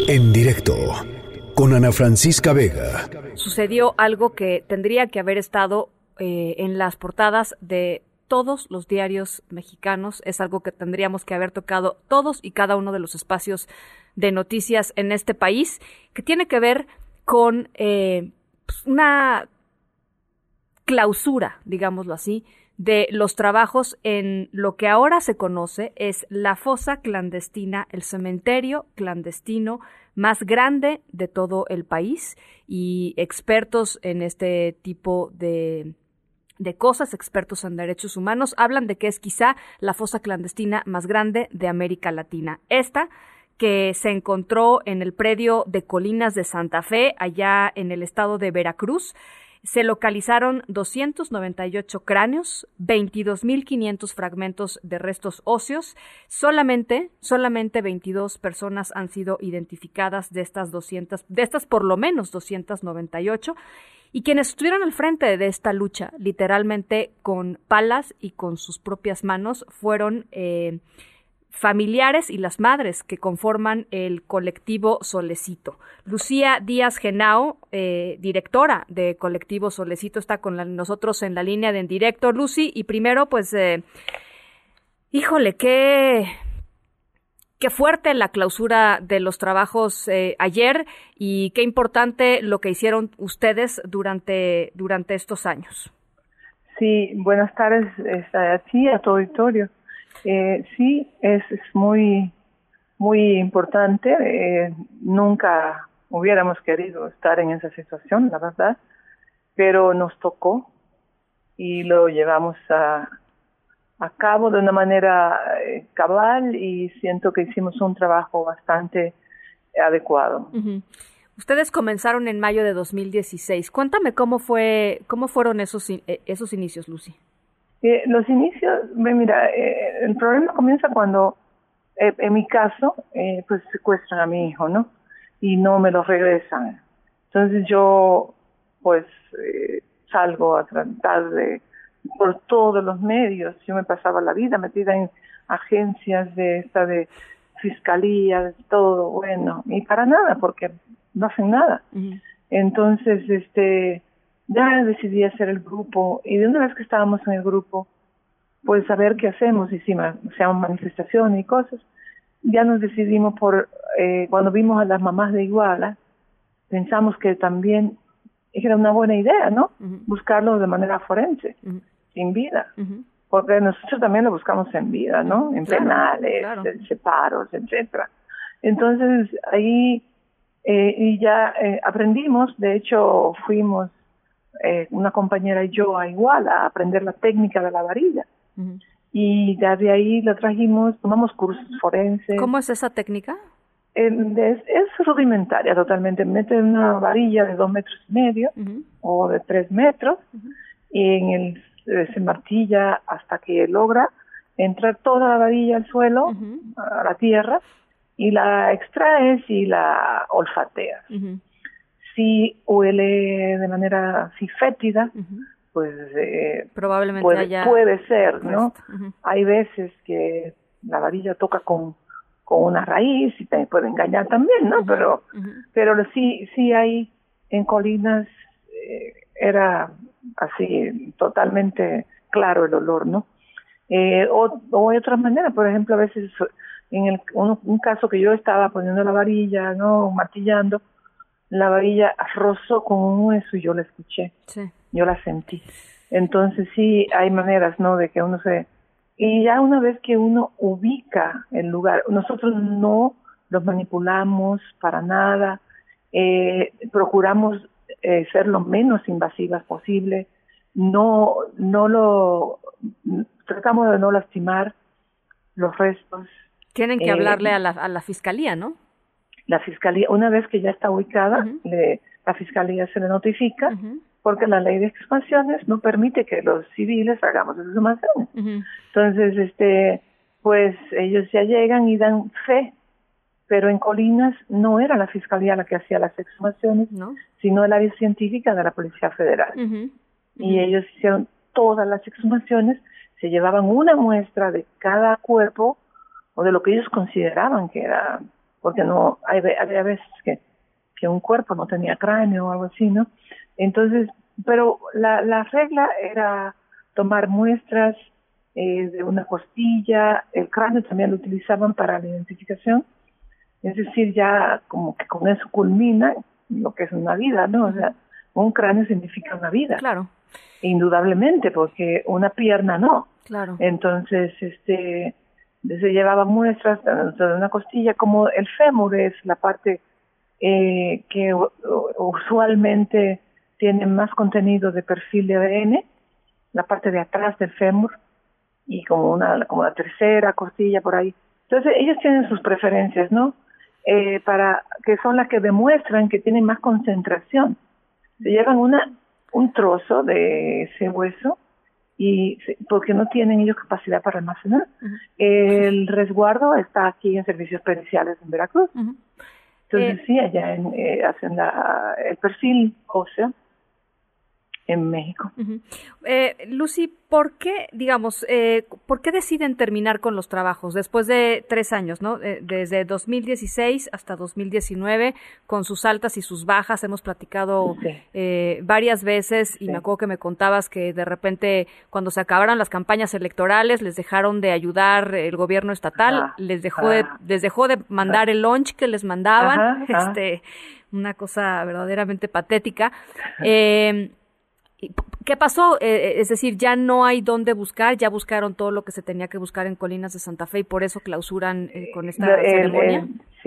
En directo con Ana Francisca Vega. Sucedió algo que tendría que haber estado en las portadas de todos los diarios mexicanos. Es algo que tendríamos que haber tocado todos y cada uno de los espacios de noticias en este país, que tiene que ver con una clausura, digámoslo así, de los trabajos en lo que ahora se conoce es la fosa clandestina, el cementerio clandestino más grande de todo el país, y expertos en este tipo de cosas, expertos en derechos humanos, hablan de que es quizá la fosa clandestina más grande de América Latina. Esta que se encontró en el predio de Colinas de Santa Fe, allá en el estado de Veracruz. Se localizaron 298 cráneos, 22,500 fragmentos de restos óseos. Solamente 22 personas han sido identificadas de estas por lo menos 298. Y quienes estuvieron al frente de esta lucha, literalmente con palas y con sus propias manos, fueron familiares y las madres que conforman el colectivo Solecito. Lucía Díaz Genao, directora de colectivo Solecito, está con nosotros en la línea de En Directo. Lucy, y primero, pues, híjole, qué fuerte la clausura de los trabajos ayer, y qué importante lo que hicieron ustedes durante estos años. Sí, buenas tardes a ti, a tu auditorio. Sí, es muy importante. Nunca hubiéramos querido estar en esa situación, la verdad, pero nos tocó y lo llevamos a cabo de una manera cabal, y siento que hicimos un trabajo bastante adecuado. Uh-huh. Ustedes comenzaron en mayo de 2016. Cuéntame cómo fueron esos inicios, Lucy. Los inicios, mira, el problema comienza cuando, en mi caso, pues secuestran a mi hijo, ¿no? Y no me lo regresan. Entonces yo, pues, salgo a tratar por todos los medios. Yo me pasaba la vida metida en agencias de fiscalía, de todo, bueno, y para nada, porque no hacen nada. Uh-huh. Entonces, ya decidí hacer el grupo, y de una vez que estábamos en el grupo, pues a ver qué hacemos, hicimos manifestaciones y cosas. Ya nos decidimos cuando vimos a las mamás de Iguala, pensamos que también era una buena idea, ¿no? Uh-huh. Buscarlo de manera forense, uh-huh, sin vida, uh-huh, porque nosotros también lo buscamos en vida, ¿no? En penales, separos, etcétera. Entonces ahí y ya aprendimos. De hecho fuimos una compañera y yo a Iguala a aprender la técnica de la varilla. Uh-huh. Y desde ahí la trajimos, tomamos cursos forenses. ¿Cómo es esa técnica? Es rudimentaria totalmente. Mete una varilla de 2,5 metros, uh-huh, o de 3 metros, uh-huh, y se martilla hasta que logra entrar toda la varilla al suelo, uh-huh, a la tierra, y la extraes y la olfateas. Uh-huh. Si huele de manera así fétida, uh-huh, pues probablemente puede ser, ¿no? Uh-huh. Hay veces que la varilla toca con una raíz y te puede engañar también, ¿no? Uh-huh. Pero sí hay en Colinas, era así totalmente claro el olor, ¿no? O de otra manera, por ejemplo, a veces en un caso que yo estaba poniendo la varilla, ¿no? Martillando, la varilla rozó con un hueso y yo la escuché, sí, yo la sentí. Entonces sí hay maneras, ¿no? De que uno y ya una vez que uno ubica el lugar, nosotros no los manipulamos para nada, procuramos ser lo menos invasivas posible, tratamos de no lastimar los restos. Tienen que hablarle a la fiscalía, ¿no? La fiscalía, una vez que ya está ubicada, uh-huh, la fiscalía se le notifica, uh-huh, porque la ley de exhumaciones no permite que los civiles hagamos exhumaciones. Uh-huh. Entonces, pues ellos ya llegan y dan fe, pero en Colinas no era la fiscalía la que hacía las exhumaciones, ¿no?, sino el área científica de la Policía Federal. Uh-huh. Uh-huh. Y ellos hicieron todas las exhumaciones, se llevaban una muestra de cada cuerpo, o de lo que ellos consideraban que era porque no había veces que un cuerpo no tenía cráneo o algo así, ¿no? Entonces, pero la regla era tomar muestras de una costilla, el cráneo también lo utilizaban para la identificación, es decir, ya como que con eso culmina lo que es una vida, ¿no? O sea, un cráneo significa una vida. Claro. Indudablemente, porque una pierna no. Claro. Entonces, se llevaban muestras de una costilla, como el fémur es la parte que usualmente tiene más contenido de perfil de ADN, la parte de atrás del fémur, y como la tercera costilla por ahí. Entonces, ellos tienen sus preferencias, ¿no? Para que son las que demuestran que tienen más concentración. Se llevan un trozo de ese hueso porque no tienen ellos capacidad para almacenar. El resguardo está aquí en Servicios Periciales en Veracruz. Entonces sí, allá hacen el perfil óseo en México. Lucy, ¿por qué deciden terminar con los trabajos después de 3 años, ¿no? Desde 2016 hasta 2019, con sus altas y sus bajas, hemos platicado varias veces, y me acuerdo que me contabas que de repente, cuando se acabaron las campañas electorales, les dejaron de ayudar el gobierno estatal, les dejó de mandar el lunch que les mandaban, una cosa verdaderamente patética. ¿Qué pasó? Es decir, ya no hay dónde buscar, ya buscaron todo lo que se tenía que buscar en Colinas de Santa Fe y por eso clausuran con esta ceremonia.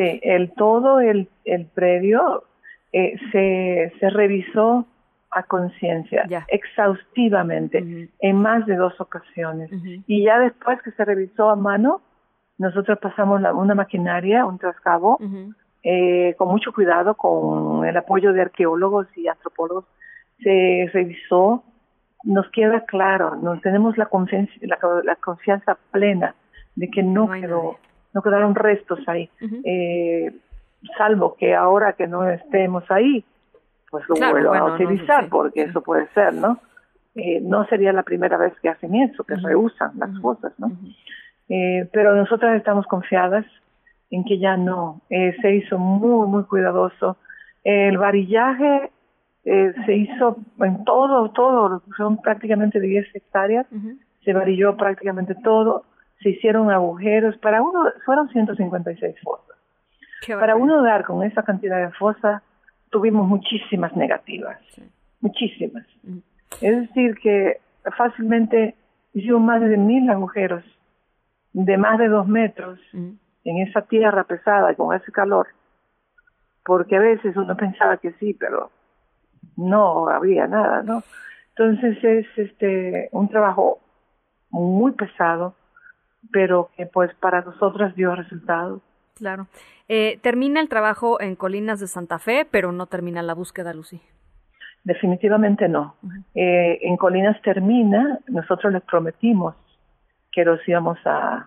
El predio se revisó a conciencia, exhaustivamente, en más de 2 ocasiones. Y ya después que se revisó a mano, nosotros pasamos una maquinaria, un trascabo, con mucho cuidado, con el apoyo de arqueólogos y antropólogos. Se revisó, nos queda claro, tenemos la confianza plena de que no quedaron restos ahí, salvo que ahora que no estemos ahí, pues lo vuelvan a utilizar, porque eso puede ser, ¿no? No sería la primera vez que hacen eso, que rehusan las cosas, ¿no? Pero nosotras estamos confiadas en que ya no, se hizo muy, muy cuidadoso. El varillaje se hizo en todo, son prácticamente 10 hectáreas, se varilló prácticamente todo, se hicieron agujeros, fueron 156 fosas. Para uno dar con esa cantidad de fosas, tuvimos muchísimas negativas, muchísimas. Es decir, que fácilmente hicimos más de 1,000 agujeros, de más de 2 metros, en esa tierra pesada y con ese calor, porque a veces uno pensaba que sí, pero no había nada, ¿no? Entonces es un trabajo muy pesado, pero que pues para nosotras dio resultados. Claro. Termina el trabajo en Colinas de Santa Fe, pero no termina la búsqueda, Lucy. Definitivamente no. En Colinas termina, nosotros les prometimos que los íbamos a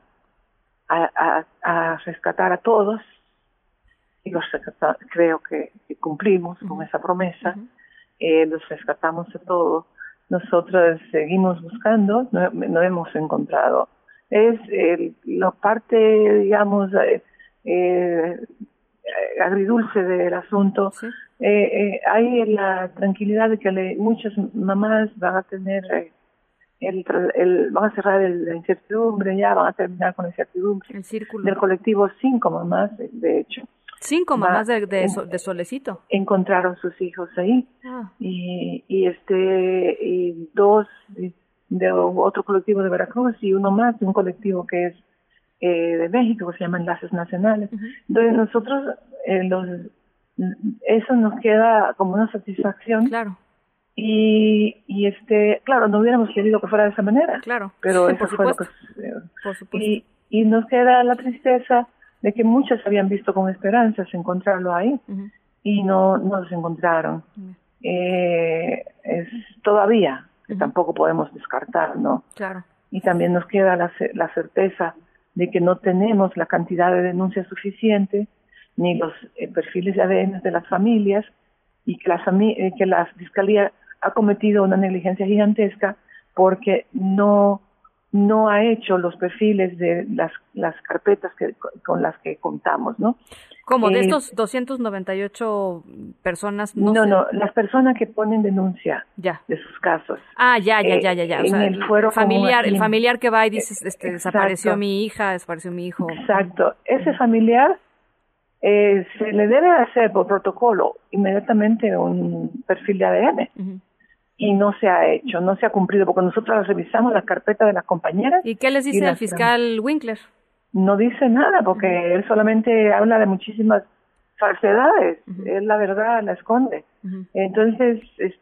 rescatar a todos, y creo que cumplimos con esa promesa. Los rescatamos a todos. Nosotros seguimos buscando, no hemos encontrado. Es la parte, digamos, agridulce del asunto. Hay la tranquilidad de que muchas mamás van a tener van a cerrar la incertidumbre, ya van a terminar con la incertidumbre. El círculo del colectivo 5 mamás, de hecho. 5 mamás de Solecito encontraron sus hijos ahí, y 2 de otro colectivo de Veracruz y uno más de un colectivo que es de México, que se llama Enlaces Nacionales. Entonces nosotros eso nos queda como una satisfacción. Claro. Y claro, no hubiéramos querido que fuera de esa manera. Claro. Pero eso fue lo que por supuesto. Y nos queda la tristeza de que muchas habían visto con esperanzas encontrarlo ahí y no los encontraron. Es todavía, que tampoco podemos descartar, ¿no? Claro. Y también nos queda la certeza de que no tenemos la cantidad de denuncias suficiente, ni los perfiles de ADN de las familias, y que la Fiscalía ha cometido una negligencia gigantesca porque no no ha hecho los perfiles de las carpetas con las que contamos, ¿no? ¿Cómo? ¿De estos 298 personas? No, las personas que ponen denuncia de sus casos. Ah, ya. O sea, el familiar que va y dice, desapareció mi hija, desapareció mi hijo. Exacto. Ese familiar se le debe hacer por protocolo inmediatamente un perfil de ADN. Uh-huh. Y no se ha hecho, no se ha cumplido, porque nosotros revisamos las carpetas de las compañeras. ¿Y qué les dice el fiscal Winkler? No dice nada, porque él solamente habla de muchísimas falsedades. Él la verdad la esconde. Entonces,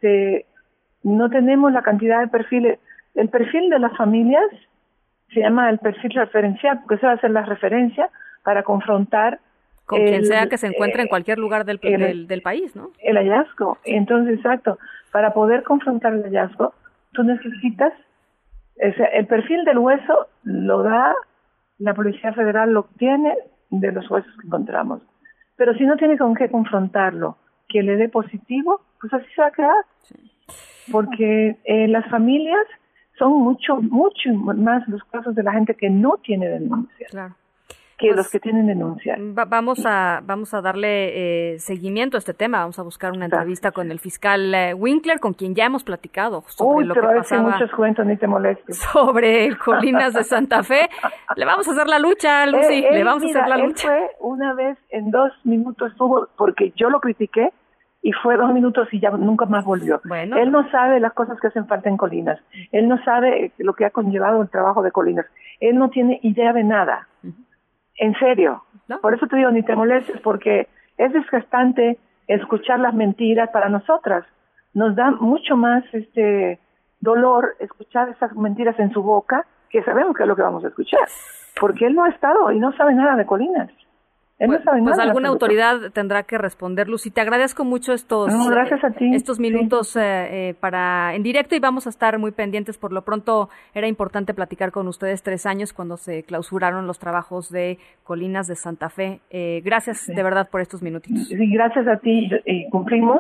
no tenemos la cantidad de perfiles. El perfil de las familias se llama el perfil referencial, porque se va a hacer la referencia para confrontar con quien sea que se encuentre en cualquier lugar del país, ¿no? El hallazgo. Entonces, exacto. Para poder confrontar el hallazgo, tú necesitas, el perfil del hueso lo da la Policía Federal, lo obtiene de los huesos que encontramos. Pero si no tiene con qué confrontarlo, que le dé positivo, pues así se va a quedar. Sí. Porque las familias son mucho más los casos de la gente que no tiene denuncia. Claro. Que los que tienen denuncia. Vamos a darle seguimiento a este tema. Vamos a buscar una entrevista con el fiscal Winkler, con quien ya hemos platicado sobre lo que pasaba. Muchos cuentos, ni te molestes. Sobre Colinas de Santa Fe. Le vamos a hacer la lucha, Lucy. Le vamos a hacer la lucha. Él fue una vez en 2 minutos, estuvo, porque yo lo critiqué, y fue 2 minutos y ya nunca más volvió. Bueno. Él no sabe las cosas que hacen falta en Colinas. Él no sabe lo que ha conllevado el trabajo de Colinas. Él no tiene idea de nada. En serio, ¿no? Por eso te digo, ni te molestes, porque es desgastante escuchar las mentiras para nosotras. Nos da mucho más dolor escuchar esas mentiras en su boca, que sabemos que es lo que vamos a escuchar, porque él no ha estado y no sabe nada de Colinas. Él no sabe nada. Pues alguna autoridad tendrá que responder, Lucy. Te agradezco mucho gracias a ti. Estos minutos para en directo, y vamos a estar muy pendientes. Por lo pronto era importante platicar con ustedes 3 años cuando se clausuraron los trabajos de Colinas de Santa Fe. Gracias de verdad por estos minutitos. Sí, gracias a ti. Cumplimos.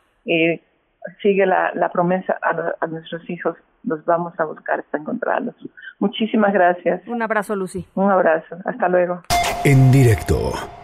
Sigue la promesa a nuestros hijos. Los vamos a buscar hasta encontrarlos. Muchísimas gracias. Un abrazo, Lucy. Un abrazo. Hasta luego. En directo.